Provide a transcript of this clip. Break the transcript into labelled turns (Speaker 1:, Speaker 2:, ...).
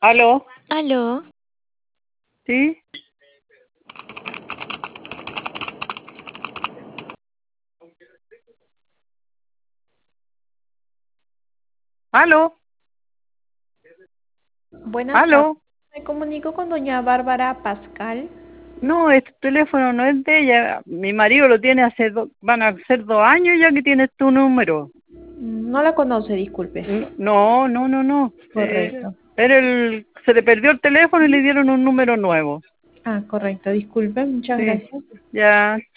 Speaker 1: ¿Aló?
Speaker 2: Aló,
Speaker 1: ¿Sí? ¿Aló?
Speaker 3: Buenas tardes.
Speaker 1: ¿Aló?
Speaker 3: Me comunico con doña Bárbara Pascal.
Speaker 1: No, este teléfono no es de ella. Mi marido lo tiene van a ser 2 años ya que tienes tu número.
Speaker 3: No la conoce, disculpe.
Speaker 1: No, no, no, no.
Speaker 3: Correcto.
Speaker 1: Se le perdió el teléfono y le dieron un número nuevo.
Speaker 3: Ah, correcto, disculpe, muchas
Speaker 1: Sí,
Speaker 3: gracias.
Speaker 1: ya.